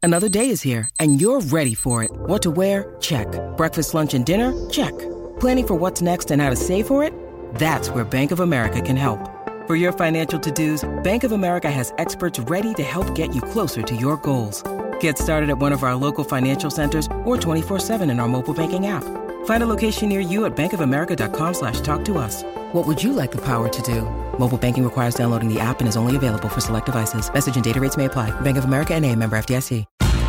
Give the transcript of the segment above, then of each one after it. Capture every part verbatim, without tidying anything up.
Another day is here, and you're ready for it. What to wear? Check. Breakfast, lunch, and dinner? Check. Planning for what's next and how to save for it? That's where Bank of America can help. For your financial to-dos, Bank of America has experts ready to help get you closer to your goals. Get started at one of our local financial centers or twenty-four seven in our mobile banking app. Find a location near you at bankofamerica.com slash talk to us. What would you like the power to do? Mobile banking requires downloading the app and is only available for select devices. Message and data rates may apply. Bank of America N A, member F D I C.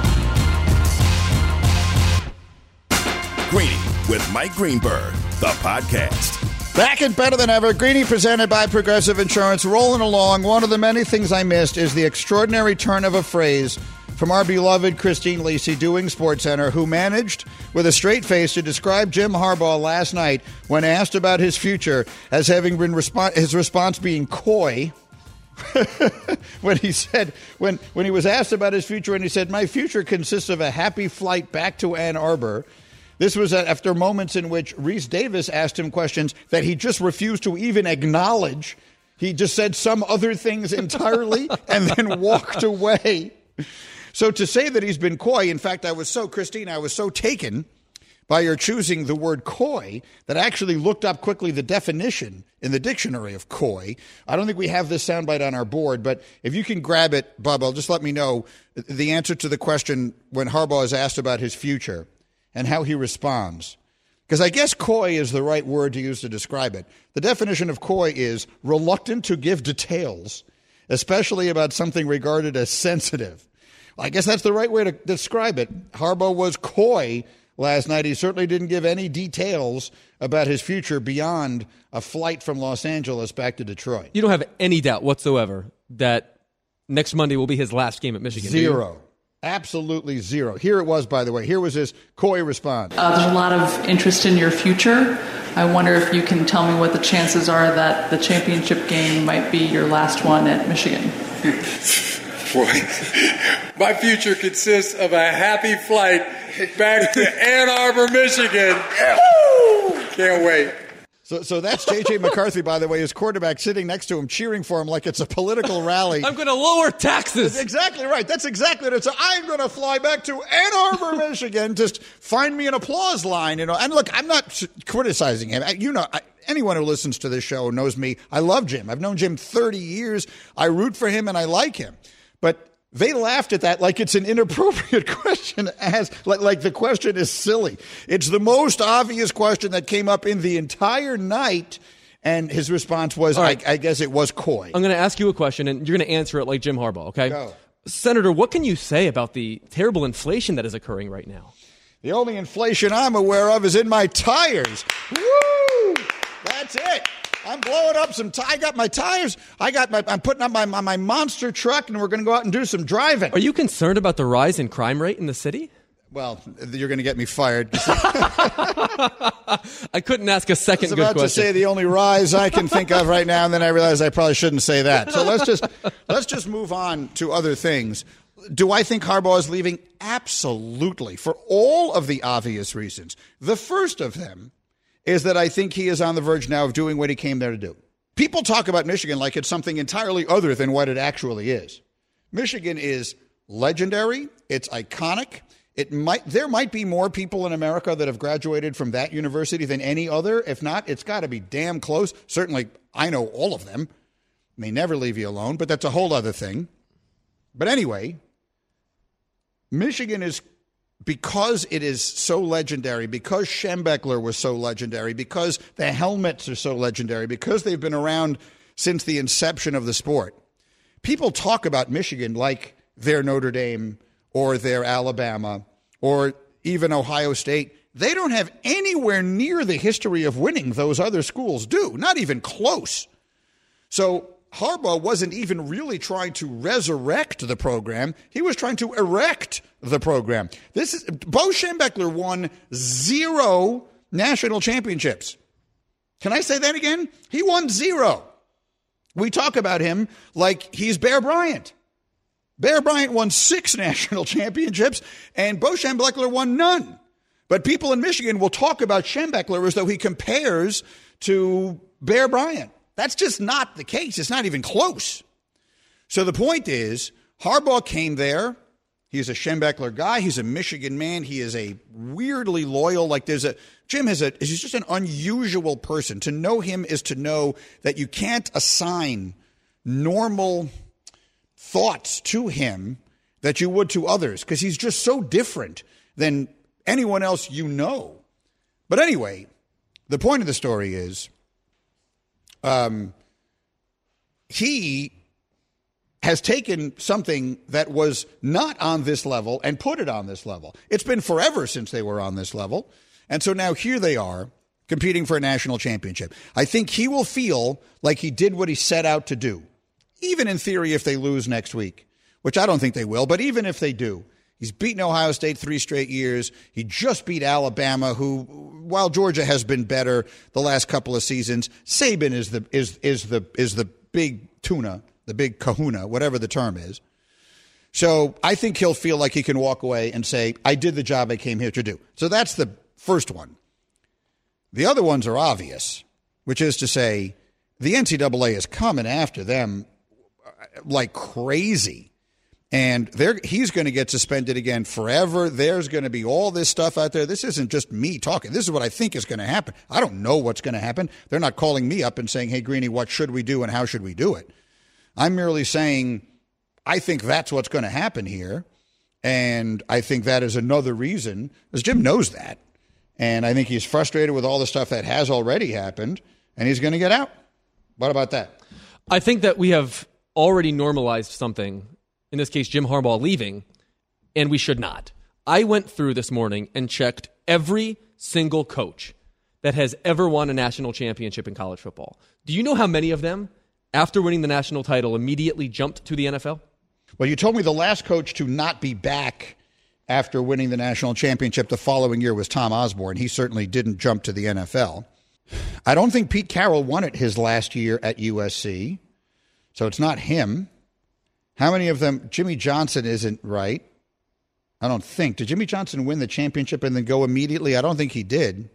Greeny with Mike Greenberg, the podcast. Back and better than ever. Greeny presented by Progressive Insurance. Rolling along. One of the many things I missed is the extraordinary turn of a phrase from our beloved Christine Lisi doing SportsCenter, who managed with a straight face to describe Jim Harbaugh last night when asked about his future as having been respo- his response being coy. when he said when when he was asked about his future and he said, "My future consists of a happy flight back to Ann Arbor." This was after moments in which Reese Davis asked him questions that he just refused to even acknowledge. He just said some other things entirely and then walked away. So to say that he's been coy, in fact, I was so, Christine, I was so taken by your choosing the word coy that I actually looked up quickly the definition in the dictionary of coy. I don't think we have this soundbite on our board, but if you can grab it, Bubba, just let me know the answer to the question when Harbaugh is asked about his future and how he responds. Because I guess coy is the right word to use to describe it. The definition of coy is reluctant to give details, especially about something regarded as sensitive. I guess that's the right way to describe it. Harbaugh was coy last night. He certainly didn't give any details about his future beyond a flight from Los Angeles back to Detroit. You don't have any doubt whatsoever that next Monday will be his last game at Michigan. Zero. Absolutely zero. Here it was, by the way. Here was his coy response. Uh, there's a lot of interest in your future. I wonder if you can tell me what the chances are that the championship game might be your last one at Michigan. Boy, my future consists of a happy flight back to Ann Arbor, Michigan. Woo! Can't wait. So so that's J J McCarthy, by the way, his quarterback sitting next to him, cheering for him like it's a political rally. I'm going to lower taxes. That's exactly right. That's exactly what it's. I'm going to fly back to Ann Arbor, Michigan. Just find me an applause line, you know. And look, I'm not criticizing him. You know, I, anyone who listens to this show knows me. I love Jim. I've known Jim thirty years. I root for him and I like him. But they laughed at that like it's an inappropriate question, as like, like the question is silly. It's the most obvious question that came up in the entire night, and his response was, right. I, I guess it was coy. I'm going to ask you a question, and you're going to answer it like Jim Harbaugh, okay? Go. Senator, what can you say about the terrible inflation that is occurring right now? The only inflation I'm aware of is in my tires. Woo! That's it. I'm blowing up some. T- I got my tires. I got my. I'm putting up my my, my monster truck, and we're going to go out and do some driving. Are you concerned about the rise in crime rate in the city? Well, you're going to get me fired. I couldn't ask a second good question. I was about to say the only rise I can think of right now, and then I realized I probably shouldn't say that. So let's just let's just move on to other things. Do I think Harbaugh is leaving? Absolutely, for all of the obvious reasons. The first of them is that I think he is on the verge now of doing what he came there to do. People talk about Michigan like it's something entirely other than what it actually is. Michigan is legendary. It's iconic. It might there might be more people in America that have graduated from that university than any other. If not, it's got to be damn close. Certainly, I know all of them. They never leave you alone, but that's a whole other thing. But anyway, Michigan is, because it is so legendary, because Schembechler was so legendary, because the helmets are so legendary, because they've been around since the inception of the sport, people talk about Michigan like they're Notre Dame or they're Alabama or even Ohio State. They don't have anywhere near the history of winning those other schools do, not even close. So Harbaugh wasn't even really trying to resurrect the program. He was trying to erect the program. This is Bo Schembechler won zero national championships. Can I say that again? He won zero. We talk about him like he's Bear Bryant. Bear Bryant won six national championships, and Bo Schembechler won none. But people in Michigan will talk about Schembechler as though he compares to Bear Bryant. That's just not the case. It's not even close. So the point is, Harbaugh came there. He is a Schembechler guy. He's a Michigan man. He is a weirdly loyal, like there's a, Jim is a, he's just an unusual person. To know him is to know that you can't assign normal thoughts to him that you would to others because he's just so different than anyone else you know. But anyway, the point of the story is um, he has taken something that was not on this level and put it on this level. It's been forever since they were on this level. And so now here they are competing for a national championship. I think he will feel like he did what he set out to do, even in theory if they lose next week, which I don't think they will, but even if they do. He's beaten Ohio State three straight years. He just beat Alabama, who, while Georgia has been better the last couple of seasons, Saban is the is is the is the big tuna. The big kahuna, whatever the term is. So I think he'll feel like he can walk away and say, I did the job I came here to do. So that's the first one. The other ones are obvious, which is to say the N C double A is coming after them like crazy. And they're, he's going to get suspended again forever. There's going to be all this stuff out there. This isn't just me talking. This is what I think is going to happen. I don't know what's going to happen. They're not calling me up and saying, hey, Greeny, what should we do and how should we do it? I'm merely saying I think that's what's going to happen here, and I think that is another reason, as Jim knows that, and I think he's frustrated with all the stuff that has already happened, and he's going to get out. What about that? I think that we have already normalized something, in this case Jim Harbaugh leaving, and we should not. I went through this morning and checked every single coach that has ever won a national championship in college football. Do you know how many of them, after winning the national title, immediately jumped to the N F L? Well, you told me the last coach to not be back after winning the national championship the following year was Tom Osborne. He certainly didn't jump to the N F L. I don't think Pete Carroll won it his last year at U S C, so it's not him. How many of them? Jimmy Johnson isn't right. I don't think. Did Jimmy Johnson win the championship and then go immediately? I don't think he did.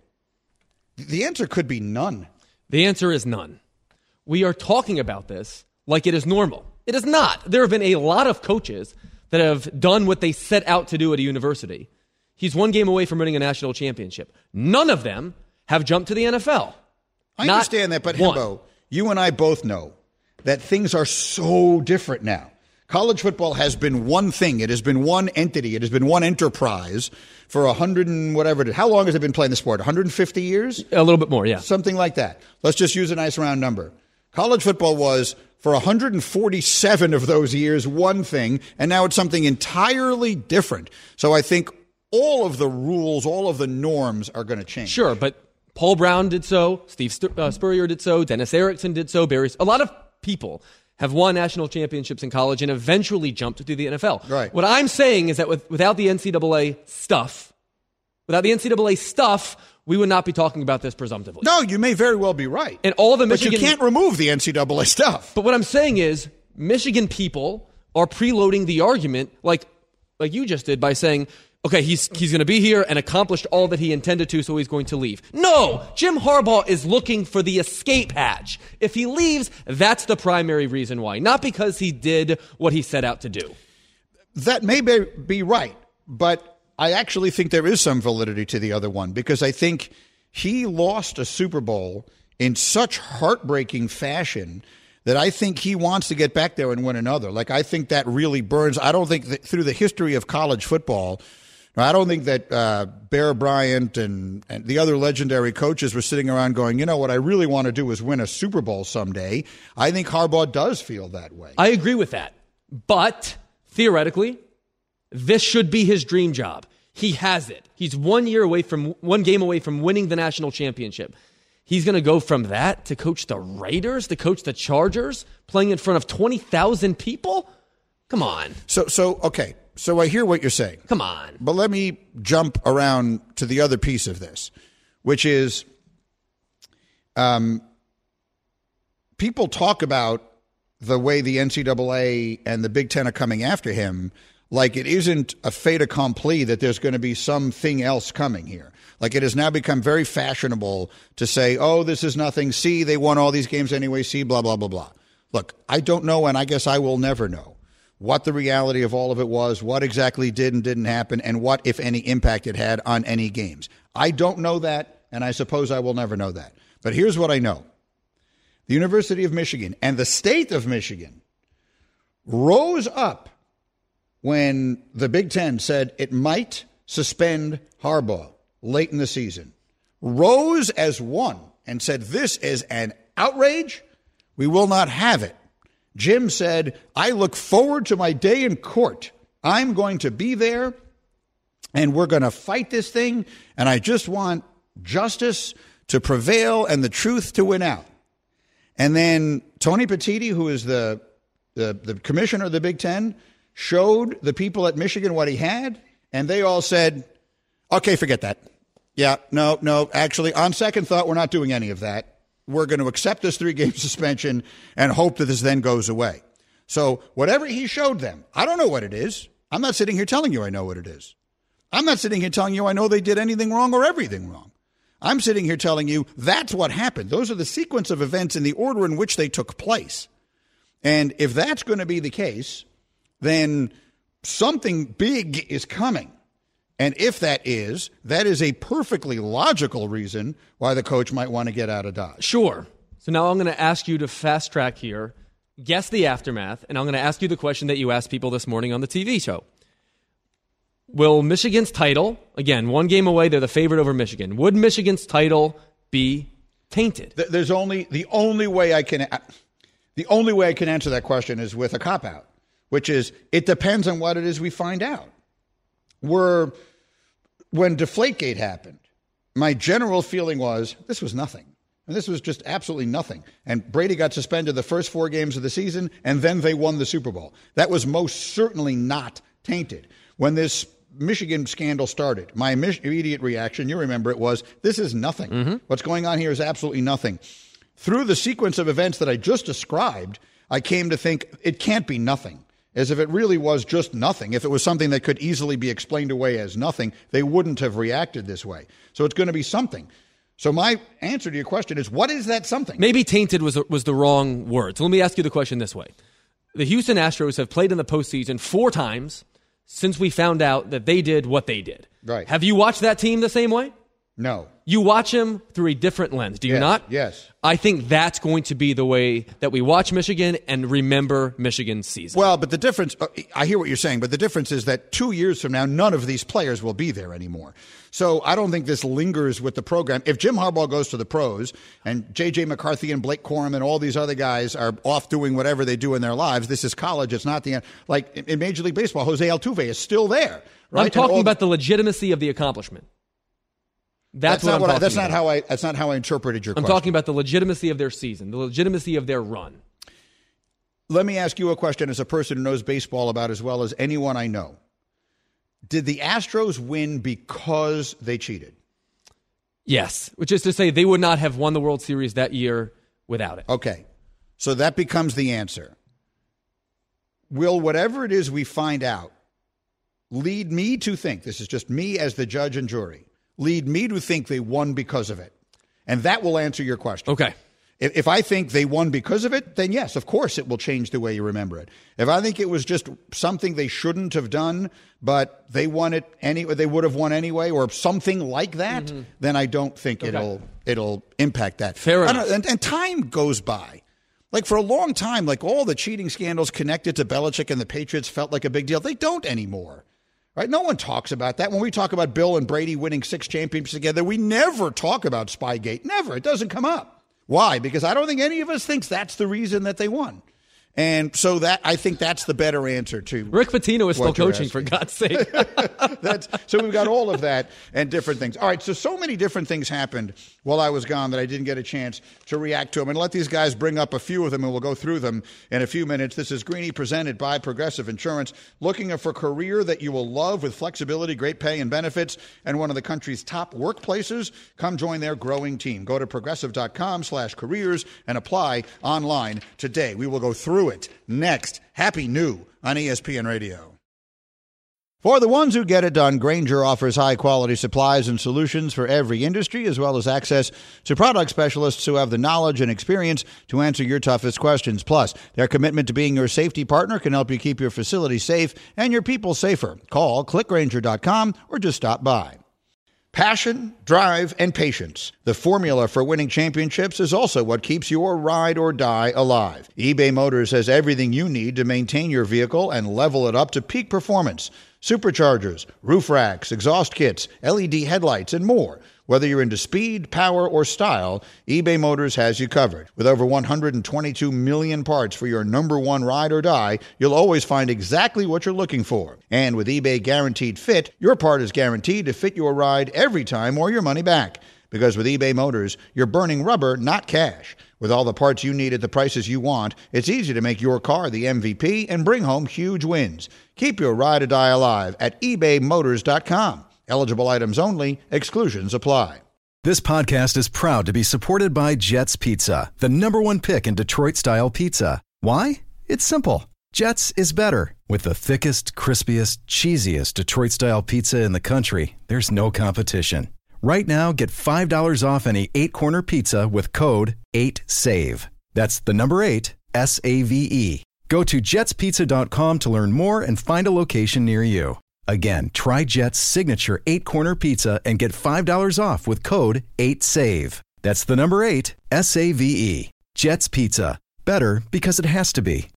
The answer could be none. The answer is none. We are talking about this like it is normal. It is not. There have been a lot of coaches that have done what they set out to do at a university. He's one game away from winning a national championship. None of them have jumped to the N F L. I Not understand that, but one. Himbo, you and I both know that things are so different now. College football has been one thing. It has been one entity. It has been one enterprise for a hundred and whatever it is. How long has it been playing the sport? one hundred fifty years? A little bit more, yeah. Something like that. Let's just use a nice round number. College football was, for one hundred forty-seven of those years, one thing, and now it's something entirely different. So I think all of the rules, all of the norms are going to change. Sure, but Paul Brown did so, Steve uh, Spurrier did so, Dennis Erickson did so, Barry. A lot of people have won national championships in college and eventually jumped to the N F L. Right. What I'm saying is that with, without the N C double A stuff, without the N C double A stuff, we would not be talking about this presumptively. No, you may very well be right. And all the but Michigan, you can't remove the N C double A stuff. But what I'm saying is Michigan people are preloading the argument like like you just did by saying, okay, he's he's going to be here and accomplished all that he intended to, so he's going to leave. No! Jim Harbaugh is looking for the escape hatch. If he leaves, that's the primary reason why. Not because he did what he set out to do. That may be, be right, but I actually think there is some validity to the other one because I think he lost a Super Bowl in such heartbreaking fashion that I think he wants to get back there and win another. Like, I think that really burns. I don't think that through the history of college football, I don't think that uh, Bear Bryant and, and the other legendary coaches were sitting around going, you know, what I really want to do is win a Super Bowl someday. I think Harbaugh does feel that way. I agree with that. But theoretically, this should be his dream job. He has it. He's one year away from one game away from winning the national championship. He's going to go from that to coach the Raiders, to coach the Chargers, playing in front of twenty thousand people? Come on. So, so okay. So I hear what you're saying. Come on. But let me jump around to the other piece of this, which is um, people talk about the way the N C double A and the Big Ten are coming after him like it isn't a fait accompli that there's going to be something else coming here. Like it has now become very fashionable to say, oh, this is nothing. See, they won all these games anyway. See, blah, blah, blah, blah. Look, I don't know, and I guess I will never know what the reality of all of it was, what exactly did and didn't happen, and what, if any, impact it had on any games. I don't know that, and I suppose I will never know that. But here's what I know. The University of Michigan and the state of Michigan rose up when the Big Ten said it might suspend Harbaugh late in the season. Rose as one and said, this is an outrage. We will not have it. Jim said, I look forward to my day in court. I'm going to be there, and we're going to fight this thing, and I just want justice to prevail and the truth to win out. And then Tony Petitti, who is the, the, the commissioner of the Big Ten, showed the people at Michigan what he had, and they all said, okay, forget that. Yeah, no, no, actually, on second thought, we're not doing any of that. We're going to accept this three-game suspension and hope that this then goes away. So whatever he showed them, I don't know what it is. I'm not sitting here telling you I know what it is. I'm not sitting here telling you I know they did anything wrong or everything wrong. I'm sitting here telling you that's what happened. Those are the sequence of events in the order in which they took place. And if that's going to be the case, then something big is coming. And if that is, that is a perfectly logical reason why the coach might want to get out of Dodge. Sure. So now I'm going to ask you to fast track here, guess the aftermath, and I'm going to ask you the question that you asked people this morning on the T V show. Will Michigan's title, again, one game away, they're the favorite over Michigan. Would Michigan's title be tainted? There's only the only way I can the only way I can answer that question is with a cop-out, which is it depends on what it is we find out. We're When Deflategate happened, my general feeling was this was nothing. And this was just absolutely nothing. And Brady got suspended the first four games of the season, and then they won the Super Bowl. That was most certainly not tainted. When this Michigan scandal started, my immediate reaction, you remember it, was this is nothing. Mm-hmm. What's going on here is absolutely nothing. Through the sequence of events that I just described, I came to think it can't be nothing. As if it really was just nothing. If it was something that could easily be explained away as nothing, they wouldn't have reacted this way. So it's going to be something. So my answer to your question is, what is that something? Maybe tainted was was the wrong word. So let me ask you the question this way. The Houston Astros have played in the postseason four times since we found out that they did what they did. Right. Have you watched that team the same way? No. You watch them through a different lens, do you yes, not? Yes. I think that's going to be the way that we watch Michigan and remember Michigan's season. Well, but the difference, I hear what you're saying, but the difference is that two years from now, none of these players will be there anymore. So I don't think this lingers with the program. If Jim Harbaugh goes to the pros and J J McCarthy and Blake Corum and all these other guys are off doing whatever they do in their lives, this is college. It's not the end. Like in Major League Baseball, Jose Altuve is still there. Right? I'm talking about the legitimacy of the accomplishment. That's, That's what not I'm what talking I, that's about. not how I that's not how I interpreted your I'm question. talking about the legitimacy of their season, the legitimacy of their run. Let me ask you a question as a person who knows baseball about as well as anyone I know. Did the Astros win because they cheated? Yes, which is to say they would not have won the World Series that year without it. Okay, so that becomes the answer. Will whatever it is we find out lead me to think, this is just me as the judge and jury, lead me to think they won because of it? And that will answer your question. Okay. If, if I think they won because of it, then yes, of course it will change the way you remember it. If I think it was just something they shouldn't have done, but they won it any, they would have won anyway, or something like that, mm-hmm. then I don't think okay. it'll it'll impact that. Fair enough. And, and time goes by. Like for a long time, like all the cheating scandals connected to Belichick and the Patriots felt like a big deal. They don't anymore. Right? No one talks about that. When we talk about Bill and Brady winning six championships together, we never talk about Spygate. Never. It doesn't come up. Why? Because I don't think any of us thinks that's the reason that they won. And so that I think that's the better answer to Rick Pitino is still coaching, for God's sake. That's, so we've got all of that and different things. All right, so so many different things happened while I was gone that I didn't get a chance to react to them. And let these guys bring up a few of them, and we'll go through them in a few minutes. This is Greeny presented by Progressive Insurance. Looking for a career that you will love with flexibility, great pay and benefits, and one of the country's top workplaces? Come join their growing team. Go to progressive.com slash careers and apply online today. We will go through it next. Happy New on E S P N Radio. For the ones who get it done, Grainger offers high-quality supplies and solutions for every industry, as well as access to product specialists who have the knowledge and experience to answer your toughest questions. Plus, their commitment to being your safety partner can help you keep your facility safe and your people safer. Call click grainger dot com or just stop by. Passion, drive, and patience. The formula for winning championships is also what keeps your ride or die alive. eBay Motors has everything you need to maintain your vehicle and level it up to peak performance. Superchargers, roof racks, exhaust kits, L E D headlights, and more. Whether you're into speed, power, or style, eBay Motors has you covered. With over one hundred twenty-two million parts for your number one ride or die, you'll always find exactly what you're looking for. And with eBay Guaranteed Fit, your part is guaranteed to fit your ride every time or your money back. Because with eBay Motors, you're burning rubber, not cash. With all the parts you need at the prices you want, it's easy to make your car the M V P and bring home huge wins. Keep your ride or die alive at ebay motors dot com. Eligible items only. Exclusions apply. This podcast is proud to be supported by Jets Pizza, the number one pick in Detroit-style pizza. Why? It's simple. Jets is better. With the thickest, crispiest, cheesiest Detroit-style pizza in the country, there's no competition. Right now, get five dollars off any eight-corner pizza with code eight save. That's the number eight, S A V E. Go to jets pizza dot com to learn more and find a location near you. Again, try Jet's signature eight-corner pizza and get five dollars off with code eight save. That's the number eight, S A V E. Jet's Pizza. Better because it has to be.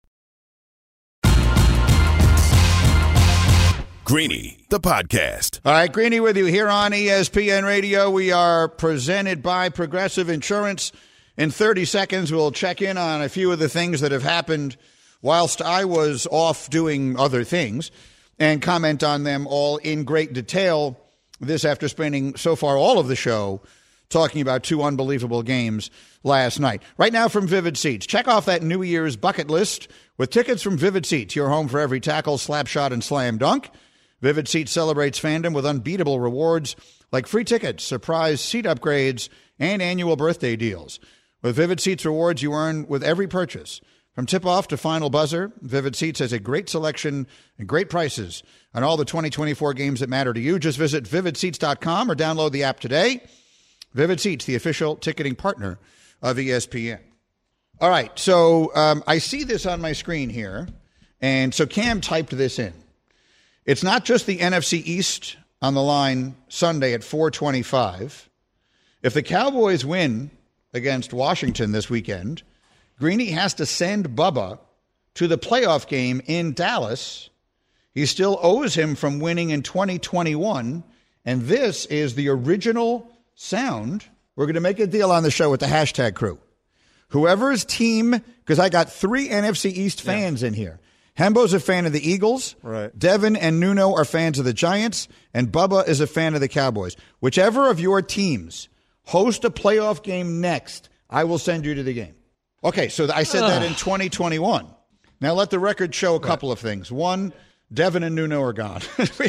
Greeny, the podcast. All right, Greeny with you here on E S P N Radio. We are presented by Progressive Insurance. In thirty seconds, we'll check in on a few of the things that have happened whilst I was off doing other things and comment on them all in great detail. This after spending so far all of the show talking about two unbelievable games last night. Right now from Vivid Seats. Check off that New Year's bucket list with tickets from Vivid Seats, your home for every tackle, slap shot, and slam dunk. Vivid Seats celebrates fandom with unbeatable rewards like free tickets, surprise seat upgrades, and annual birthday deals. With Vivid Seats rewards you earn with every purchase. From tip-off to final buzzer, Vivid Seats has a great selection and great prices on all the twenty twenty-four games that matter to you. Just visit vivid seats dot com or download the app today. Vivid Seats, the official ticketing partner of E S P N. All right, so um, I see this on my screen here, and so Cam typed this in. It's not just the N F C East on the line Sunday at four twenty-five. If the Cowboys win against Washington this weekend, Greeny has to send Bubba to the playoff game in Dallas. He still owes him from winning in twenty twenty-one, and this is the original sound. We're going to make a deal on the show with the hashtag crew. Whoever's team, because I got three N F C East fans yeah. in here. Hembo's a fan of the Eagles. Right. Devin and Nuno are fans of the Giants. And Bubba is a fan of the Cowboys. Whichever of your teams host a playoff game next, I will send you to the game. Okay, so I said that in twenty twenty-one. Now let the record show a couple right. of things. One, Devin and Nuno are gone.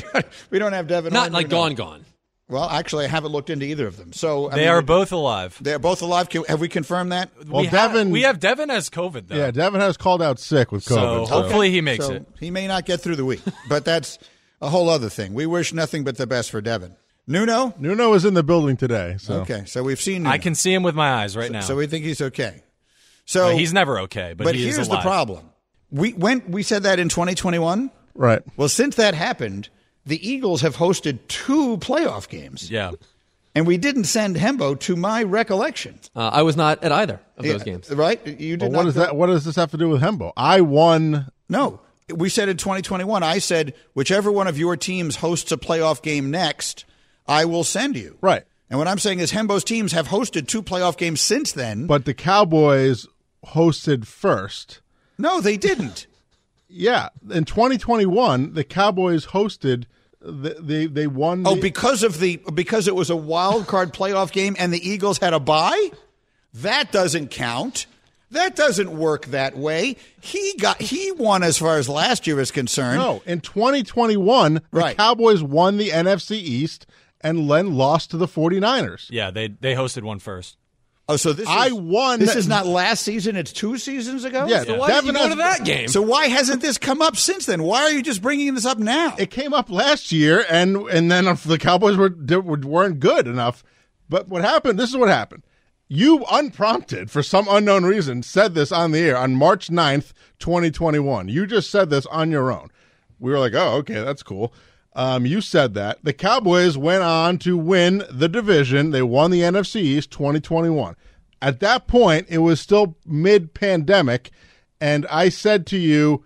we don't have Devin. Not or like Nuno. gone, gone. Well, actually, I haven't looked into either of them. So I They mean, are both alive. They're both alive. Can, have we confirmed that? Well, we Devin, have, we have Devin as COVID, though. Yeah, Devin has called out sick with COVID. So, so. hopefully he makes so it. He may not get through the week, but that's a whole other thing. We wish nothing but the best for Devin. Nuno? Nuno is in the building today. So. Okay, so we've seen Nuno. I can see him with my eyes right so, now. So we think he's okay. So uh, he's never okay, but, but he here's is alive. the problem. We when we said that in twenty twenty-one. Right. Well, since that happened, the Eagles have hosted two playoff games. Yeah. And we didn't send Hembo, to my recollection. Uh, I was not at either of yeah, those games. Right? You did well, not. What, is go- that, what does this have to do with Hembo? I won. No. We said in twenty twenty-one, I said, whichever one of your teams hosts a playoff game next, I will send you. Right. And what I'm saying is Hembo's teams have hosted two playoff games since then. But the Cowboys hosted first. No, they didn't. Yeah. In twenty twenty-one, the Cowboys hosted. They they, they won. The- oh, because of the because it was a wild card playoff game and the Eagles had a bye? That doesn't count. That doesn't work that way. He got he won as far as last year is concerned. No, in twenty twenty-one, the right. Cowboys won the N F C East and then lost to the 49ers. Yeah, they they hosted one first. Oh, so this I is, won. This is not last season; it's two seasons ago. Yeah, So why did you Devin go has- to that game? So why hasn't this come up since then? Why are you just bringing this up now? It came up last year, and and then the Cowboys were weren't good enough. But what happened? This is what happened. You, unprompted, for some unknown reason, said this on the air on March ninth, twenty twenty-one. You just said this on your own. We were like, oh, okay, that's cool. Um, you said that. The Cowboys went on to win the division. They won the N F C East twenty twenty-one. At that point, it was still mid-pandemic, and I said to you,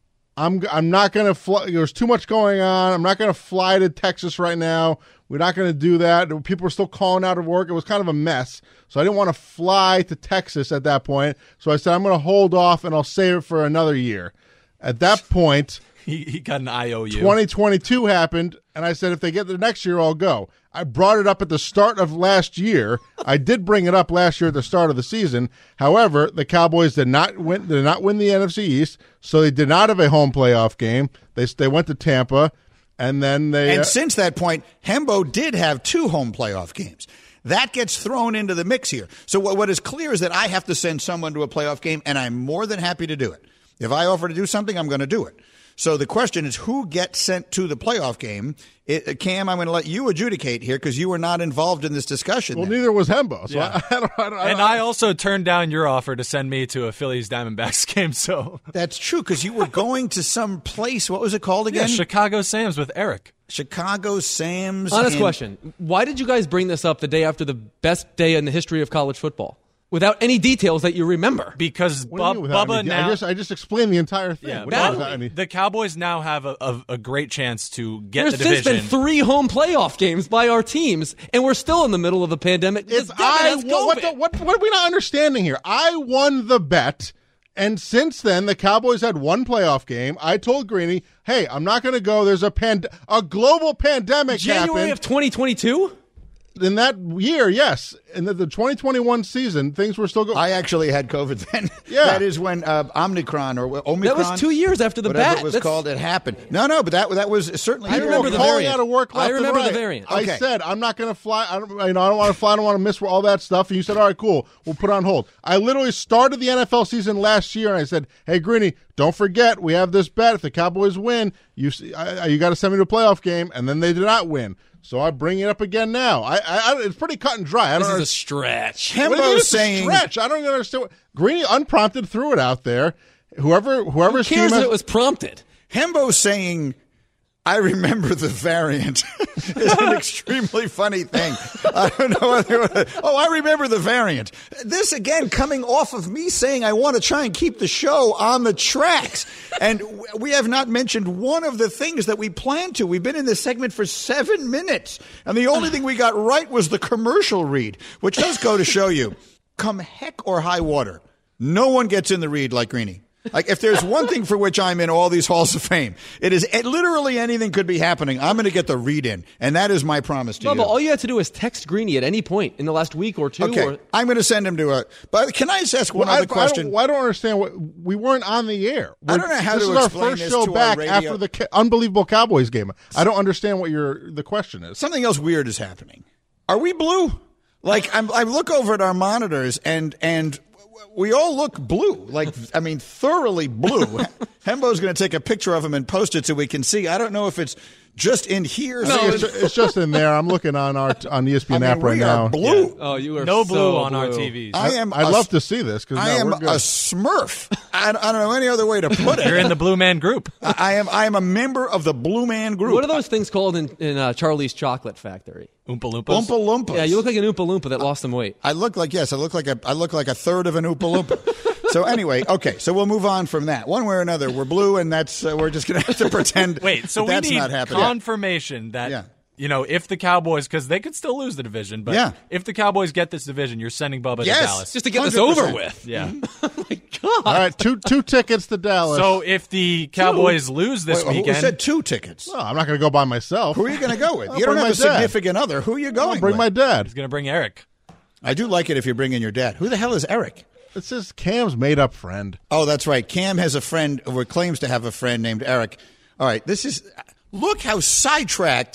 I'm I'm not going to fly. There's too much going on. I'm not going to fly to Texas right now. We're not going to do that. People were still calling out of work. It was kind of a mess. So I didn't want to fly to Texas at that point. So I said, I'm going to hold off and I'll save it for another year. At that point, He, he got an I O U. twenty twenty-two happened, and I said, if they get there next year, I'll go. I brought it up at the start of last year. I did bring it up last year at the start of the season. However, the Cowboys did not win, did not win the N F C East, so they did not have a home playoff game. They they went to Tampa, and then they And uh, since that point, Hembo did have two home playoff games. That gets thrown into the mix here. So what, what is clear is that I have to send someone to a playoff game, and I'm more than happy to do it. If I offer to do something, I'm going to do it. So the question is, who gets sent to the playoff game? It, Cam, I'm going to let you adjudicate here because you were not involved in this discussion. well, then. neither was Hembo. So Yeah. I, I don't, I don't, And I also turned down your offer to send me to a Phillies Diamondbacks game. So That's true because you were going to some place. What was it called yeah, again? Chicago Sam's with Eric. Chicago Sam's. Honest in- question. Why did you guys bring this up the day after the best day in the history of college football? Without any details that you remember. Because What do you Bub- mean without Bubba any- now. I just I just explained the entire thing. yeah, What do you mean Bubba- without any- the Cowboys now have a, a, a great chance to get There's the since division. been three home playoff games by our teams, and we're still in the middle of a pandemic. It's Devin I. has What, what, COVID. the, what what are we not understanding here? I won the bet, and since then the Cowboys had one playoff game. I told Greeny, "Hey, I'm not going to go. There's a pand- a global pandemic January happened of twenty twenty-two? in that year." Yes, in the, the twenty twenty-one season, things were still going. I actually had COVID then. Yeah. That is when uh, Omicron or Omicron. That was two years after the whatever bat. it was That's- called. It happened. No, no, but that that was certainly. I you remember were the calling variant. out of work. I left and remember the right. variant. I Okay. said I'm not going to fly. I don't. You know, I don't want to fly. I don't want to miss all that stuff. And you said, "All right, cool. We'll put it on hold." I literally started the N F L season last year, and I said, "Hey, Greeny, don't forget we have this bet. If the Cowboys win, you I, you got to send me to a playoff game." And then they did not win. So I bring it up again now. I, I, I it's pretty cut and dry. I This don't is a understand. stretch. What do you mean Hembo it's a saying. stretch. I don't even understand. What, Greeny unprompted threw it out there. Whoever whoever's Who cares team that has, it was prompted? Hembo saying, "I remember the variant," is an extremely funny thing. I don't know. Whether, oh, I remember the variant. This again coming off of me saying I want to try and keep the show on the tracks, and w- we have not mentioned one of the things that we planned to. We've been in this segment for seven minutes, and the only thing we got right was the commercial read, which does go to show you, come heck or high water, no one gets in the read like Greeny. Like, if there's one thing for which I'm in all these halls of fame, it is it, literally anything could be happening. I'm going to get the read in, and that is my promise to Bubba, you. all you had to do is text Greeny at any point in the last week or two. Okay, Or, I'm going to send him to a. But can I just ask one Well, I, other question? I don't, well, I don't understand what we weren't on the air. I don't know how this to is our explain first this show to our back radio- after the ca- unbelievable Cowboys game. I don't understand what your the question is. Something else weird is happening. Are we blue? Like I'm, I look over at our monitors and and we all look blue. Like I mean, thoroughly blue. Hembo's going to take a picture of him and post it so we can see. I don't know if it's just in here. I think it's, ju- it's just in there. I'm looking on our on E S P N I mean, app right we now. are blue. oh, you are no so blue on our blue. T Vs. I am. I'd a- love to see this because I am we're a good. Smurf. I, I don't know any other way to put it. You're in the Blue Man Group. I I am. I am a member of the Blue Man Group. What are those things called in, in uh, Charlie's Chocolate Factory? Oompa Loompas. Oompa Loompas. Yeah, you look like an Oompa Loompa that lost some weight. I look like yes. I look like a. I look like a third of an Oompa Loompa. So anyway, okay. So we'll move on from that. One way or another, we're blue, and that's uh, we're just going to have to pretend. Wait, so that we that's need not happening. confirmation that Yeah. you know if the Cowboys, because they could still lose the division, but Yeah. if the Cowboys get this division, you're sending Bubba Yes. to Dallas. Just to get this one hundred over percent. with. yeah. Oh, my God. All right, two two tickets to Dallas. So if the Cowboys lose this Wait, who weekend, said two tickets? No, I'm not going to go by myself. Who are you going to go with? I'll You don't bring have a my dad. significant other. Who are you I'll going bring with? my dad. he's going to bring Eric. I do like it if you bring in your dad. Who the hell is Eric? It's just Cam's made up friend. Oh, that's right. Cam has a friend, or claims to have a friend named Eric. All right, this is. Look how sidetracked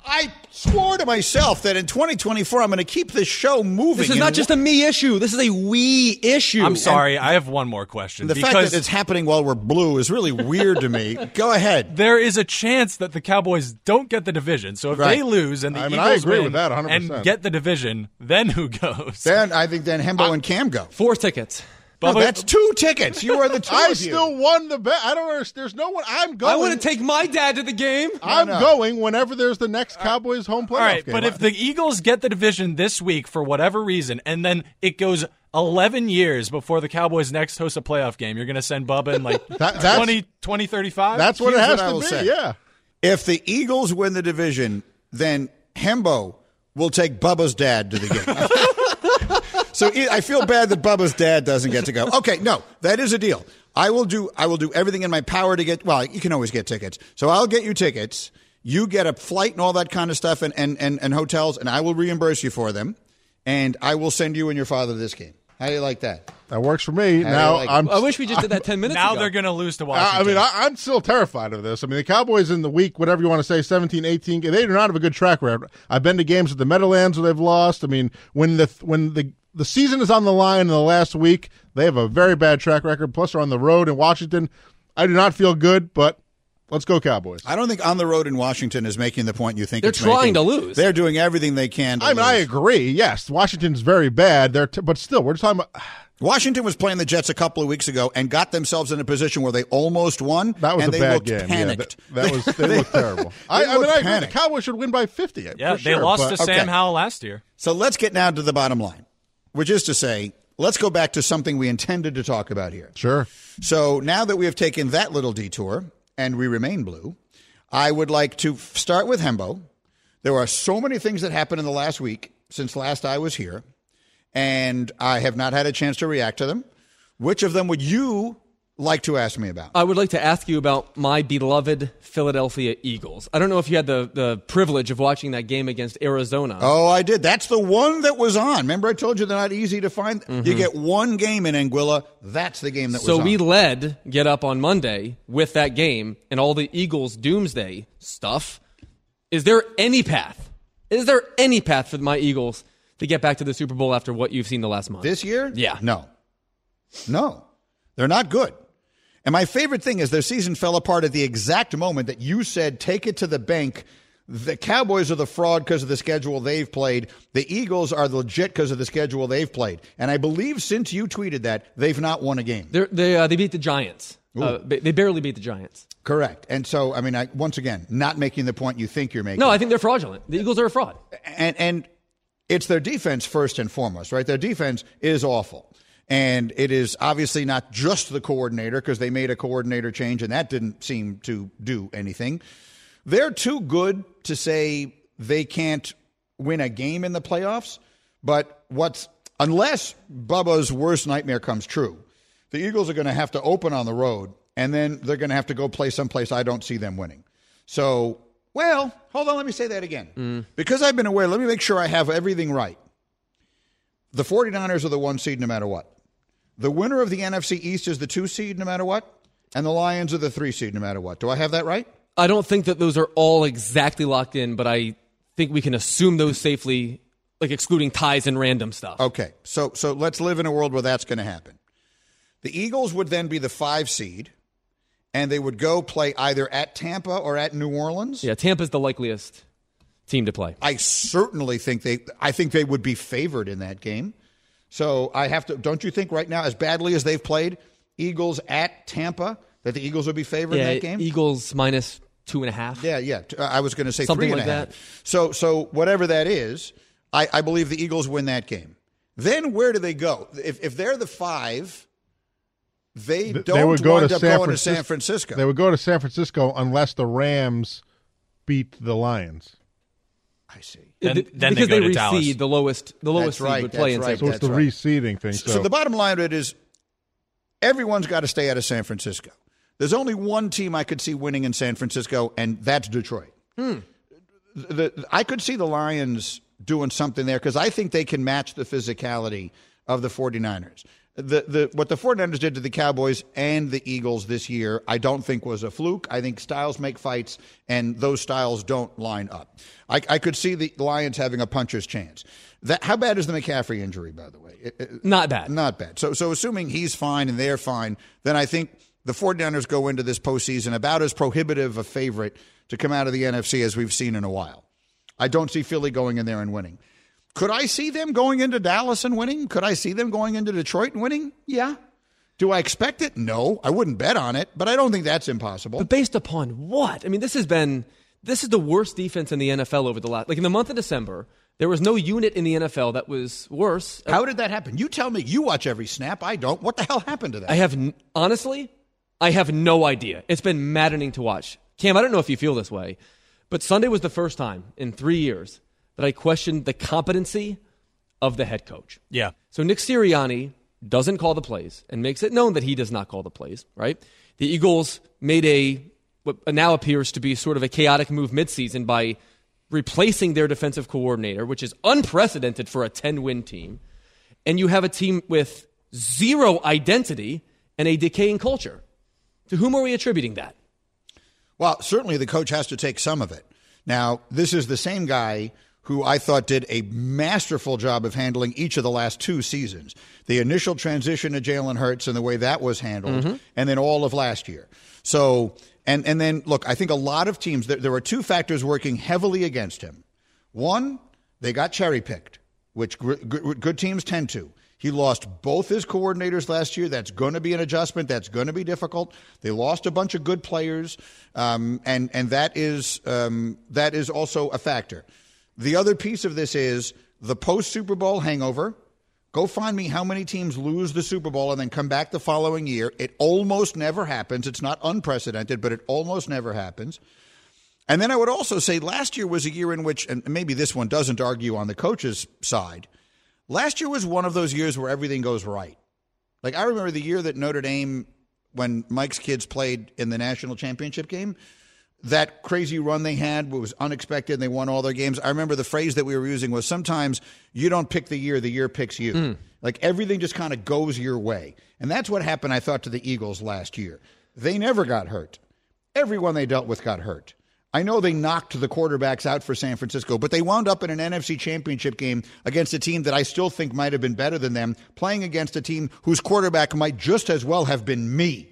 I swore to myself that in twenty twenty-four I'm going to keep this show moving. This is not just a me issue. This is a we issue. I'm sorry. And I have one more question. The fact that it's happening while we're blue is really weird to me. Go ahead. There is a chance that the Cowboys don't get the division. So if right. they lose and the I mean, Eagles I agree win with that one hundred percent. and get the division, then who goes? Then I think then Hembo and Cam go. Four tickets. No, that's two tickets. You are the two I of you. still won the bet. I don't understand. There's no one. I'm going. I want to take my dad to the game. I'm no. going whenever there's the next Cowboys home playoff All right, game. but if the Eagles get the division this week for whatever reason, and then it goes eleven years before the Cowboys next host a playoff game, you're going to send Bubba in like That- that's- twenty, twenty, thirty-five? that's what Here's it has what I to will be. say. Yeah. If the Eagles win the division, then Hembo will take Bubba's dad to the game. So I feel bad that Bubba's dad doesn't get to go. Okay, no, that is a deal. I will do I will do everything in my power to get, well, you can always get tickets. So I'll get you tickets. You get a flight and all that kind of stuff and, and, and, and hotels, and I will reimburse you for them. And I will send you and your father to this game. How do you like that? That works for me. How now do you like I'm. I wish we just did that ten minutes now ago. they're going to lose to I Washington. I mean, I, I'm still terrified of this. I mean, the Cowboys in the week, whatever you want to say, seventeen, eighteen, they do not have a good track record. I've been to games at the Meadowlands where they've lost. I mean, when the when the the season is on the line in the last week, they have a very bad track record. Plus, they're on the road in Washington. I do not feel good, but let's go Cowboys. I don't think on the road in Washington is making the point you think They're it's trying making. to lose. They're doing everything they can to I mean, lose. I agree. Yes, Washington's very bad. They're t- but still, we're just talking about. Washington was playing the Jets a couple of weeks ago and got themselves in a position where they almost won. That was and a they bad looked game. Panicked. Yeah, that, that was they looked terrible. I, They I mean, looked I agree. The panicked. Cowboys should win by fifty. yeah, for they sure, lost but- to Sam okay. Howell last year. So let's get now to the bottom line, which is to say, let's go back to something we intended to talk about here. Sure. So now that we have taken that little detour and we remain blue, I would like to f- start with Hembo. There are so many things that happened in the last week since last I was here, and I have not had a chance to react to them. Which of them would you like to ask me about? I would like to ask you about my beloved Philadelphia Eagles. I don't know if you had the, the privilege of watching that game against Arizona. Oh, I did. That's the one that was on. Remember I told you they're not easy to find? Mm-hmm. You get one game in Anguilla. That's the game that So was on. we led Get Up on Monday with that game and all the Eagles' doomsday stuff. Is there any path? Is there any path for my Eagles to get back to the Super Bowl after what you've seen the last month? This year? Yeah. No. No. They're not good. And my favorite thing is their season fell apart at the exact moment that you said, take it to the bank. The Cowboys are the fraud because of the schedule they've played. The Eagles are legit because of the schedule they've played. And I believe since you tweeted that, they've not won a game. They're, they uh, they beat the Giants. Uh, ba- they barely beat the Giants. Correct. And so, I mean, I, once again, not making the point you think you're making. No, I think they're fraudulent. The Eagles are a fraud. And, and it's their defense first and foremost, right? Their defense is awful. And it is obviously not just the coordinator because they made a coordinator change and that didn't seem to do anything. They're too good to say they can't win a game in the playoffs. But what's unless Bubba's worst nightmare comes true, the Eagles are going to have to open on the road and then they're going to have to go play someplace I don't see them winning. So, well, hold on. Let me say that again. Mm. Because I've been aware, let me make sure I have everything right. The 49ers are the one seed no matter what. The winner of the N F C East is the two seed no matter what, and the Lions are the three seed no matter what. Do I have that right? I don't think that those are all exactly locked in, but I think we can assume those safely, like excluding ties and random stuff. Okay, so so let's live in a world where that's going to happen. The Eagles would then be the five seed, and they would go play either at Tampa or at New Orleans. Yeah, Tampa's the likeliest team to play. I certainly think they. I think they would be favored in that game. So I have to. Don't you think right now, as badly as they've played, Eagles at Tampa, that the Eagles would be favored yeah, in that game? Eagles minus two and a half. Yeah, yeah. I was going to say Something three and like a half. that. So, so whatever that is, I, I believe the Eagles win that game. Then where do they go? If if they're the five, they don't they would go wind to up San going Francisco. to San Francisco. They would go to San Francisco unless the Rams beat the Lions. I see. Then- Th- then they because go they, to Dallas. reseed the lowest. The lowest That's seed right, would play that's in right. San So it's That's the right. reseeding thing. So, So the bottom line of it is everyone's got to stay out of San Francisco. There's only one team I could see winning in San Francisco, and that's Detroit. Hmm. The, the, I could see the Lions doing something there because I think they can match the physicality of the 49ers. The the what the 49ers did to the Cowboys and the Eagles this year, I don't think was a fluke. I think styles make fights, and those styles don't line up. I, I could see the Lions having a puncher's chance. That, how bad is the McCaffrey injury, by the way? It, it, not bad. Not bad. So so assuming he's fine and they're fine, then I think the 49ers go into this postseason about as prohibitive a favorite to come out of the N F C as we've seen in a while. I don't see Philly going in there and winning. Could I see them going into Dallas and winning? Could I see them going into Detroit and winning? Yeah. Do I expect it? No. I wouldn't bet on it, but I don't think that's impossible. But based upon what? I mean, this has been this is the worst defense in the N F L over the last, like in the month of December, there was no unit in the N F L that was worse. How did that happen? You tell me. You watch every snap. I don't. What the hell happened to that? I have, honestly, I have no idea. It's been maddening to watch. Cam, I don't know if you feel this way, but Sunday was the first time in three years that I questioned the competency of the head coach. Yeah. So Nick Sirianni doesn't call the plays and makes it known that he does not call the plays, right? The Eagles made a, what now appears to be sort of a chaotic move midseason by replacing their defensive coordinator, which is unprecedented for a ten-win team. And you have a team with zero identity and a decaying culture. To whom are we attributing that? Well, certainly the coach has to take some of it. Now, this is the same guy who I thought did a masterful job of handling each of the last two seasons. The initial transition to Jalen Hurts and the way that was handled, mm-hmm. and then all of last year. So, and and then, look, I think a lot of teams, there, there were two factors working heavily against him. One, they got cherry-picked, which good, good teams tend to. He lost both his coordinators last year. That's going to be an adjustment. That's going to be difficult. They lost a bunch of good players, um, and and that is um, that is also a factor. The other piece of this is the post-Super Bowl hangover. Go find me how many teams lose the Super Bowl and then come back the following year. It almost never happens. It's not unprecedented, but it almost never happens. And then I would also say last year was a year in which, and maybe this one doesn't argue on the coach's side, last year was one of those years where everything goes right. Like, I remember the year that Notre Dame, when Mike's kids played in the national championship game, that crazy run they had was unexpected and they won all their games. I remember the phrase that we were using was sometimes you don't pick the year, the year picks you. Mm. Like, everything just kind of goes your way. And that's what happened, I thought, to the Eagles last year. They never got hurt. Everyone they dealt with got hurt. I know they knocked the quarterbacks out for San Francisco, but they wound up in an N F C championship game against a team that I still think might have been better than them, playing against a team whose quarterback might just as well have been me.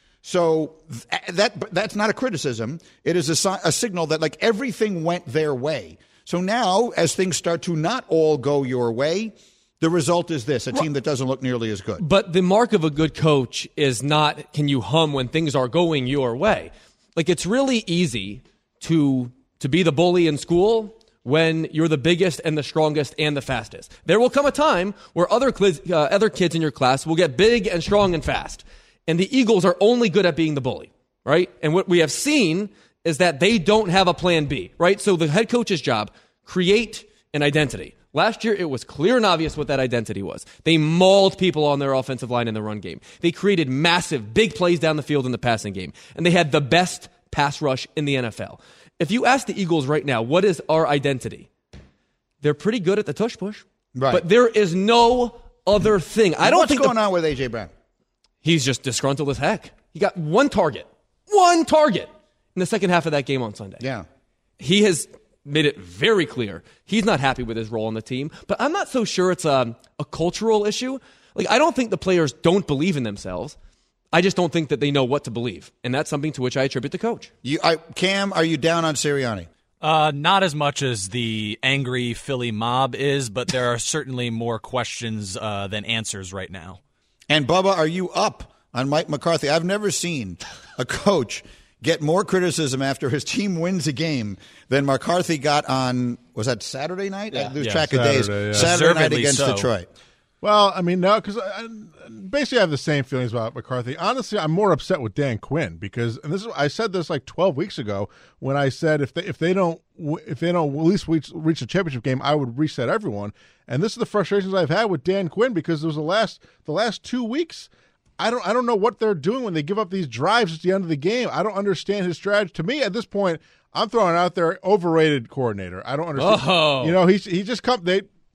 So that that's not a criticism. It is a, a signal that, like, everything went their way. So now, as things start to not all go your way, the result is this, a team that doesn't look nearly as good. But the mark of a good coach is not, can you hum when things are going your way? Like, it's really easy to to be the bully in school when you're the biggest and the strongest and the fastest. There will come a time where other, uh, other kids in your class will get big and strong and fast. And the Eagles are only good at being the bully, right? And what we have seen is that they don't have a plan B, right? So the head coach's job, create an identity. Last year, it was clear and obvious what that identity was. They mauled people on their offensive line in the run game. They created massive, big plays down the field in the passing game. And they had the best pass rush in the N F L. If you ask the Eagles right now, what is our identity? They're pretty good at the tush push. Right. But there is no other thing. I don't What's think going the, on with A J Brown? He's just disgruntled as heck. He got one target. One target in the second half of that game on Sunday. Yeah. He has made it very clear he's not happy with his role on the team. But I'm not so sure it's a, a cultural issue. Like, I don't think the players don't believe in themselves. I just don't think that they know what to believe. And that's something to which I attribute the coach. You, I, Cam, are you down on Sirianni? Uh, not as much as the angry Philly mob is, but there are certainly more questions uh, than answers right now. And, Bubba, are you up on Mike McCarthy? I've never seen a coach get more criticism after his team wins a game than McCarthy got on, was that Saturday night? Yeah. I lose yeah. track of Saturday, days. yeah. Saturday night Deservedly against so. Detroit. Well, I mean, no, because basically I have the same feelings about McCarthy. Honestly, I'm more upset with Dan Quinn because, and this is, I said this like twelve weeks ago when I said if they if they don't if they don't at least reach, reach the championship game, I would reset everyone. And this is the frustrations I've had with Dan Quinn because it was the last the last two weeks. I don't I don't know what they're doing when they give up these drives at the end of the game. I don't understand his strategy. To me, at this point, I'm throwing out there overrated coordinator. I don't understand. Oh. You know, he he just come they.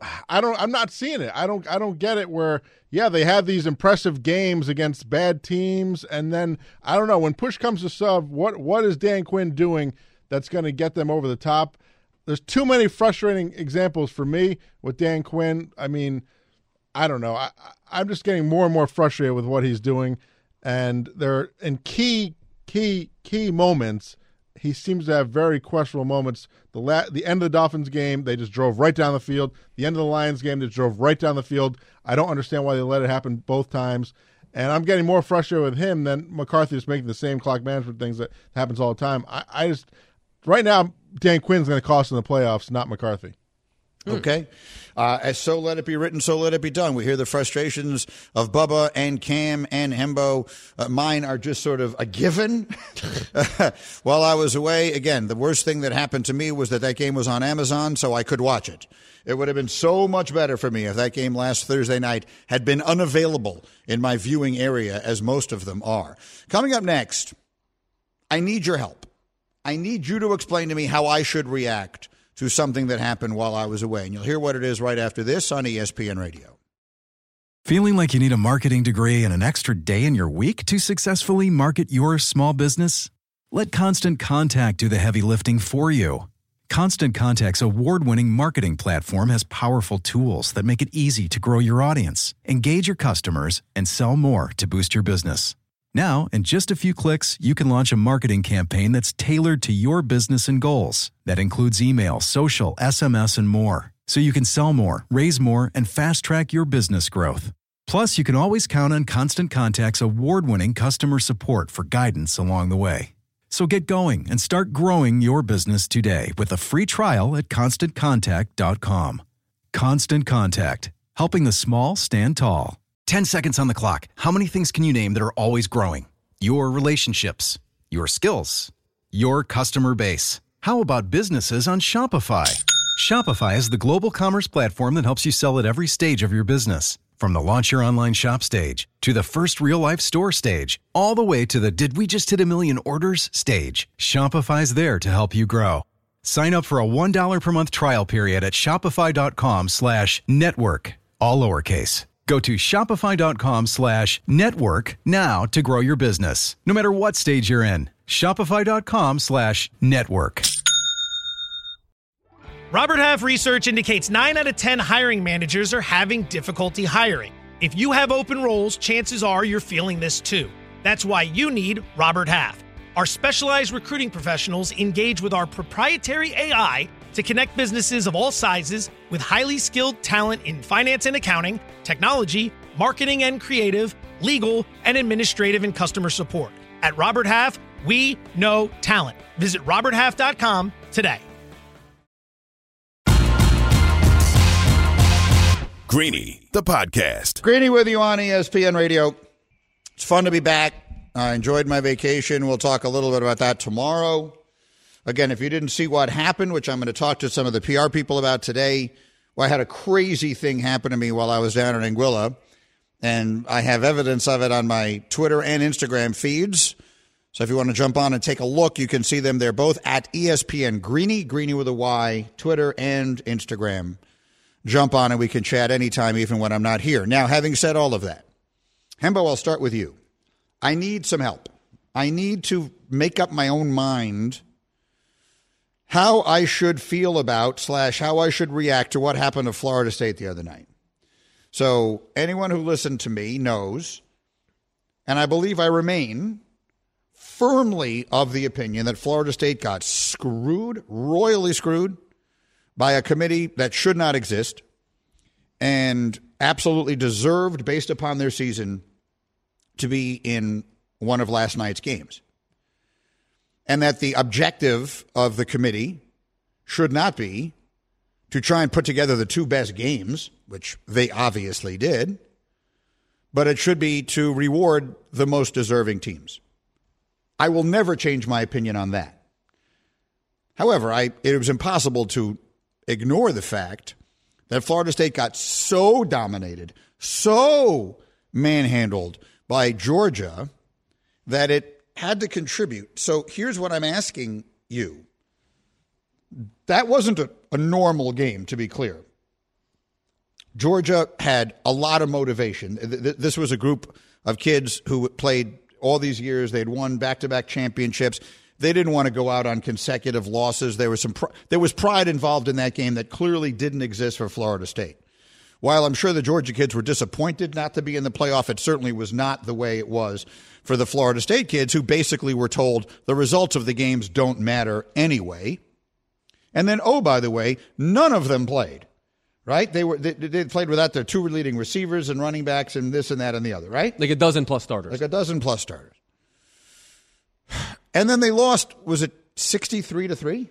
I don't. I'm not seeing it. I don't. I don't get it. Where yeah, they have these impressive games against bad teams, and then I don't know when push comes to shove. What what is Dan Quinn doing that's going to get them over the top? There's too many frustrating examples for me with Dan Quinn. I mean, I don't know. I, I'm just getting more and more frustrated with what he's doing, and they're in key key key moments. He seems to have very questionable moments. The la- the end of the Dolphins game, they just drove right down the field. The end of the Lions game, they drove right down the field. I don't understand why they let it happen both times. And I'm getting more frustrated with him than McCarthy is making the same clock management things that happens all the time. I, I just right now, Dan Quinn's going to cost in the playoffs, not McCarthy. Okay. Uh, as so let it be written, so let it be done. We hear the frustrations of Bubba and Cam and Hembo. Uh, mine are just sort of a given. While I was away, again, the worst thing that happened to me was that that game was on Amazon, so I could watch it. It would have been so much better for me if that game last Thursday night had been unavailable in my viewing area, as most of them are. Coming up next, I need your help. I need you to explain to me how I should react to something that happened while I was away. And you'll hear what it is right after this on E S P N Radio. Feeling like you need a marketing degree and an extra day in your week to successfully market your small business? Let Constant Contact do the heavy lifting for you. Constant Contact's award-winning marketing platform has powerful tools that make it easy to grow your audience, engage your customers, and sell more to boost your business. Now, in just a few clicks, you can launch a marketing campaign that's tailored to your business and goals. That includes email, social, S M S, and more. So you can sell more, raise more, and fast-track your business growth. Plus, you can always count on Constant Contact's award-winning customer support for guidance along the way. So get going and start growing your business today with a free trial at constant contact dot com. Constant Contact, helping the small stand tall. ten seconds on the clock. How many things can you name that are always growing? Your relationships, your skills, your customer base. How about businesses on Shopify? Shopify is the global commerce platform that helps you sell at every stage of your business. From the launch your online shop stage to the first real-life store stage, all the way to the did we just hit a million orders stage, Shopify's there to help you grow. Sign up for a one dollar per month trial period at shopify.com slash network, all lowercase. Go to shopify.com slash network now to grow your business, no matter what stage you're in. Shopify.com slash network. Robert Half research indicates nine out of ten hiring managers are having difficulty hiring. If you have open roles, chances are you're feeling this too. That's why you need Robert Half. Our specialized recruiting professionals engage with our proprietary A I to connect businesses of all sizes with highly skilled talent in finance and accounting, technology, marketing and creative, legal, and administrative and customer support. At Robert Half, we know talent. Visit robert half dot com today. Greeny, the podcast. Greeny with you on E S P N Radio. It's fun to be back. I enjoyed my vacation. We'll talk a little bit about that tomorrow. Again, if you didn't see what happened, which I'm going to talk to some of the P R people about today, well, I had a crazy thing happen to me while I was down in Anguilla, and I have evidence of it on my Twitter and Instagram feeds. So if you want to jump on and take a look, you can see them. They're both at E S P N Greeny, Greeny with a Y, Twitter and Instagram. Jump on and we can chat anytime, even when I'm not here. Now, having said all of that, Hembo, I'll start with you. I need some help. I need to make up my own mind how I should feel about slash how I should react to what happened to Florida State the other night. So anyone who listened to me knows, and I believe I remain firmly of the opinion that Florida State got screwed, royally screwed, by a committee that should not exist and absolutely deserved, based upon their season, to be in one of last night's games. And that the objective of the committee should not be to try and put together the two best games, which they obviously did, but it should be to reward the most deserving teams. I will never change my opinion on that. However, I, it was impossible to ignore the fact that Florida State got so dominated, so manhandled by Georgia that it had to contribute. So here's what I'm asking you. That wasn't a, a normal game, to be clear. Georgia had a lot of motivation. This was a group of kids who played all these years. They had won back-to-back championships. They didn't want to go out on consecutive losses. There was some pr- there was pride involved in that game that clearly didn't exist for Florida State. While I'm sure the Georgia kids were disappointed not to be in the playoff, it certainly was not the way it was for the Florida State kids, who basically were told the results of the games don't matter anyway. And then, oh, by the way, none of them played. Right? They were they, they played without their two leading receivers and running backs and this and that and the other, right? Like a dozen plus starters. Like a dozen plus starters. And then they lost, was it sixty-three to three?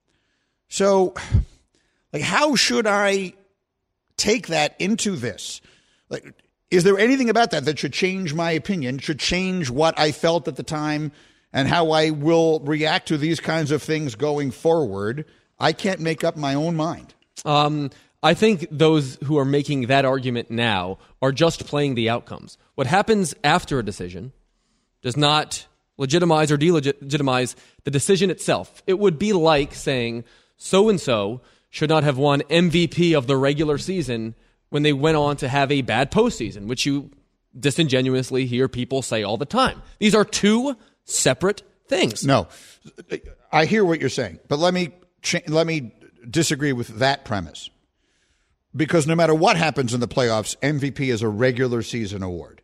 So, like, how should I take that into this? Like, is there anything about that that should change my opinion, should change what I felt at the time and how I will react to these kinds of things going forward? I can't make up my own mind. Um... I think those who are making that argument now are just playing the outcomes. What happens after a decision does not legitimize or delegitimize the decision itself. It would be like saying so-and-so should not have won M V P of the regular season when they went on to have a bad postseason, which you disingenuously hear people say all the time. These are two separate things. No, I hear what you're saying, but let me cha- let me disagree with that premise. Because no matter what happens in the playoffs, M V P is a regular season award.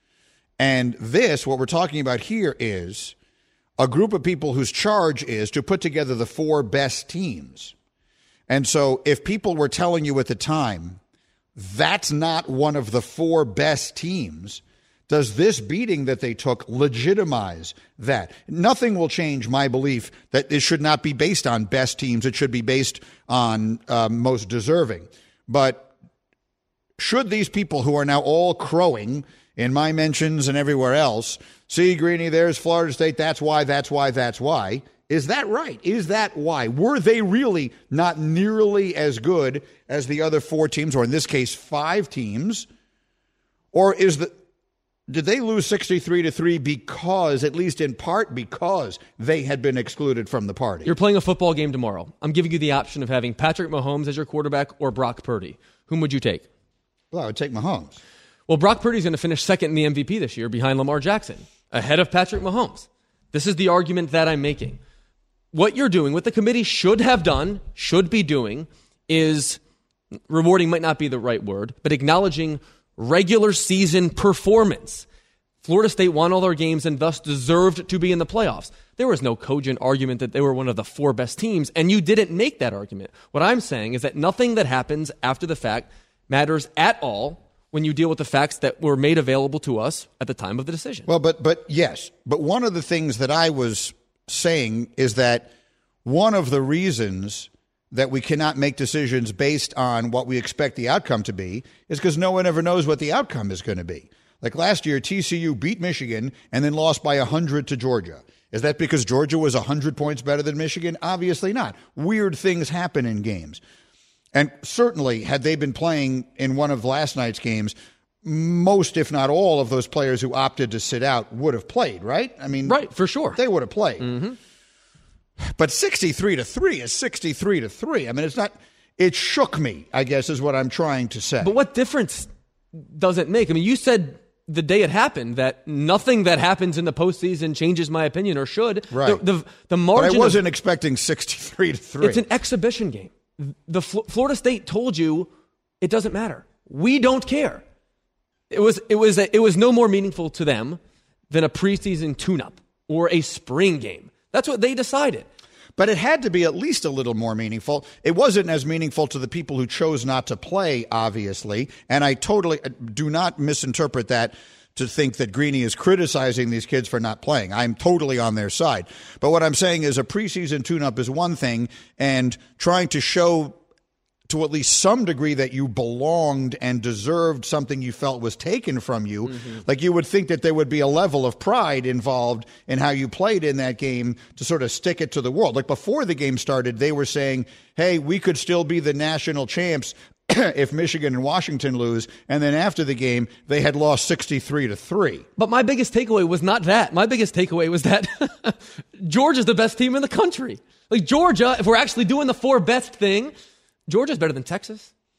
And this, what we're talking about here, is a group of people whose charge is to put together the four best teams. And so if people were telling you at the time, that's not one of the four best teams, does this beating that they took legitimize that? Nothing will change my belief that it should not be based on best teams. It should be based on uh, most deserving. But should these people who are now all crowing in my mentions and everywhere else, see, Greeny, there's Florida State, that's why, that's why, that's why, is that right? Is that why? Were they really not nearly as good as the other four teams, or in this case, five teams? Or is the did they lose sixty-three to three because, at least in part, because they had been excluded from the party? You're playing a football game tomorrow. I'm giving you the option of having Patrick Mahomes as your quarterback or Brock Purdy. Whom would you take? Well, I would take Mahomes. Well, Brock Purdy's going to finish second in the M V P this year behind Lamar Jackson, ahead of Patrick Mahomes. This is the argument that I'm making. What you're doing, what the committee should have done, should be doing, is rewarding might not be the right word, but acknowledging regular season performance. Florida State won all their games and thus deserved to be in the playoffs. There was no cogent argument that they were one of the four best teams, and you didn't make that argument. What I'm saying is that nothing that happens after the fact matters at all when you deal with the facts that were made available to us at the time of the decision. Well, but but yes, but one of the things that I was saying is that one of the reasons that we cannot make decisions based on what we expect the outcome to be is because no one ever knows what the outcome is going to be. Like last year, T C U beat Michigan and then lost by one hundred to Georgia. Is that because Georgia was one hundred points better than Michigan? Obviously not. Weird things happen in games. And certainly, had they been playing in one of last night's games, most, if not all, of those players who opted to sit out would have played, right? I mean, right, for sure. They would have played. Mm-hmm. But sixty-three to three is sixty-three to three. I mean, it's not, it shook me, I guess, is what I'm trying to say. But what difference does it make? I mean, you said the day it happened that nothing that happens in the postseason changes my opinion, or should. Right. The, the, the margin but I wasn't of, expecting sixty-three to three. It's an exhibition game. The Fl- Florida State told you it doesn't matter. We don't care. It was it was a, it was no more meaningful to them than a preseason tune-up or a spring game. That's what they decided. But it had to be at least a little more meaningful. It wasn't as meaningful to the people who chose not to play, obviously. And I totally do not misinterpret that to think that Greeny is criticizing these kids for not playing. I'm totally on their side. But what I'm saying is a preseason tune-up is one thing, and trying to show to at least some degree that you belonged and deserved something you felt was taken from you. Mm-hmm. Like you would think that there would be a level of pride involved in how you played in that game to sort of stick it to the world. Like before the game started, they were saying, hey, we could still be the national champs if Michigan and Washington lose. And then after the game, they had lost sixty-three to three. But my biggest takeaway was not that. My biggest takeaway was that Georgia's the best team in the country. Like Georgia, if we're actually doing the four best thing, Georgia's better than Texas.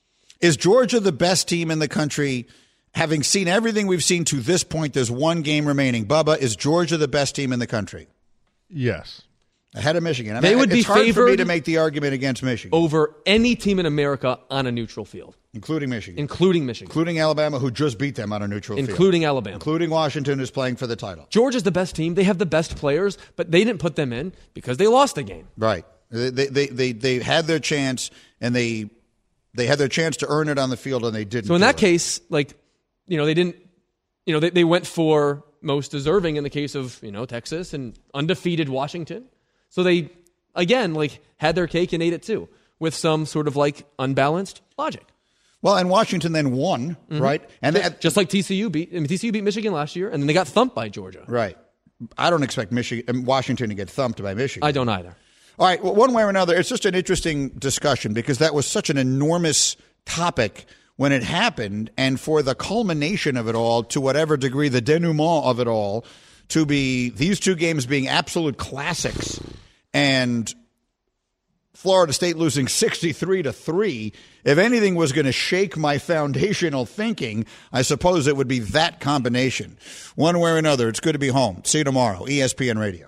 Is Georgia the best team in the country? Having seen everything we've seen to this point, there's one game remaining. Bubba, is Georgia the best team in the country? Yes. Ahead of Michigan. I They mean, would be it's hard for me favored to make the argument against Michigan. over any team in America on a neutral field. Including Michigan. Including Michigan. Including Alabama, who just beat them on a neutral field. Including Alabama. Including Washington, who's playing for the title. Georgia's the best team. They have the best players, but they didn't put them in because they lost the game. Right. They they they, they had their chance, and they they had their chance to earn it on the field, and they didn't. So in do that it. case, like, you know, they didn't, you know, they, they went for most deserving in the case of, you know, Texas and undefeated Washington. So they, again, like, had their cake and ate it too, with some sort of, like, unbalanced logic. Well, and Washington then won, mm-hmm. right? And just, just like T C U beat, I mean, T C U beat Michigan last year, and then they got thumped by Georgia. Right. I don't expect Michigan, Washington to get thumped by Michigan. I don't either. All right, well, one way or another, it's just an interesting discussion because that was such an enormous topic when it happened, and for the culmination of it all, to whatever degree, the denouement of it all, to be these two games being absolute classics, and Florida State losing sixty-three to three. If anything was going to shake my foundational thinking, I suppose it would be that combination. One way or another, it's good to be home. See you tomorrow, E S P N Radio.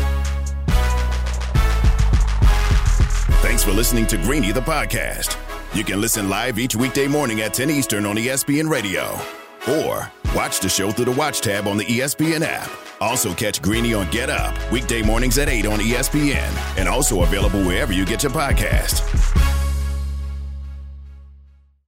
Thanks for listening to Greeny, the podcast. You can listen live each weekday morning at ten Eastern on E S P N Radio. Or watch the show through the Watch tab on the E S P N app. Also catch Greeny on Get Up, weekday mornings at eight on E S P N. And also available wherever you get your podcast.